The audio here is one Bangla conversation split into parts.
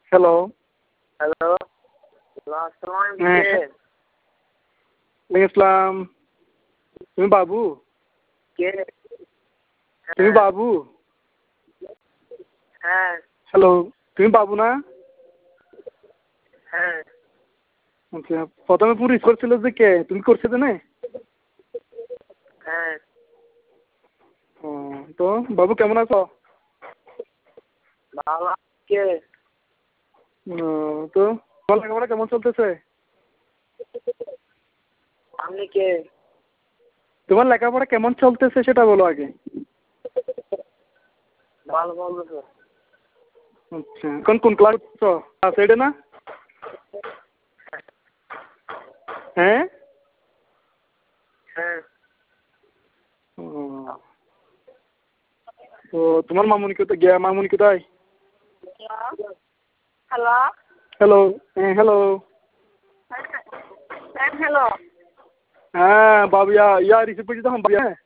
হ্যালো। হ্যালো, আসসালামু আলাইকুম। ওয়ালাইকুম আসসালাম। তুমি বাবু? কে? তুমি বাবু? হ্যাঁ। হ্যালো, তুমি বাবু না? হ্যাঁ। আচ্ছা, প্রথমে পুলিশ করছিল যে কে? তুমি করছো তো না? হ্যাঁ। ও, তো বাবু কেমন আছো? ভালো। কে? তো তোমার লেখাপড়া কেমন চলতেছে? আপনি কে? তোমার লেখাপড়া কেমন চলতেছে সেটা বলো আগে। ভালো বলবো তো। আচ্ছা, এখন কোন ক্লাস করছো? ক্লাস 8 না? হ্যাঁ? হ্যাঁ। তো তোমার মামুনি কোথায় গিয়া? মামুনি কোথায়? হ্যালো। হ্যালো। হ্যাঁ, হ্যালো। হ্যালো। হ্যাঁ বাবু, ইয়া রিসিভ করছি তখন বাবু। হ্যাঁ।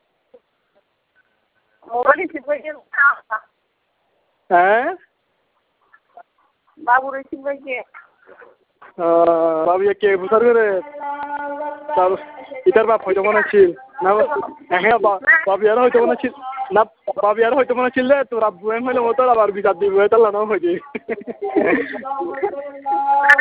মোবাইল রিসিভ করে হ্যাঁ? বাবু রিসিভ করে বাবু কে বুঝার করে? তার ইতার বাপ হয়তো মনে ছিল না? হ্যাঁ, বাবু আর হয়তো মনে ছিল না। বাবু আর হয়তো মনে ছিল যে তোর আব্বু এম হইলে মতো আবার বিচার দিব, এটা নাও হয়েছে।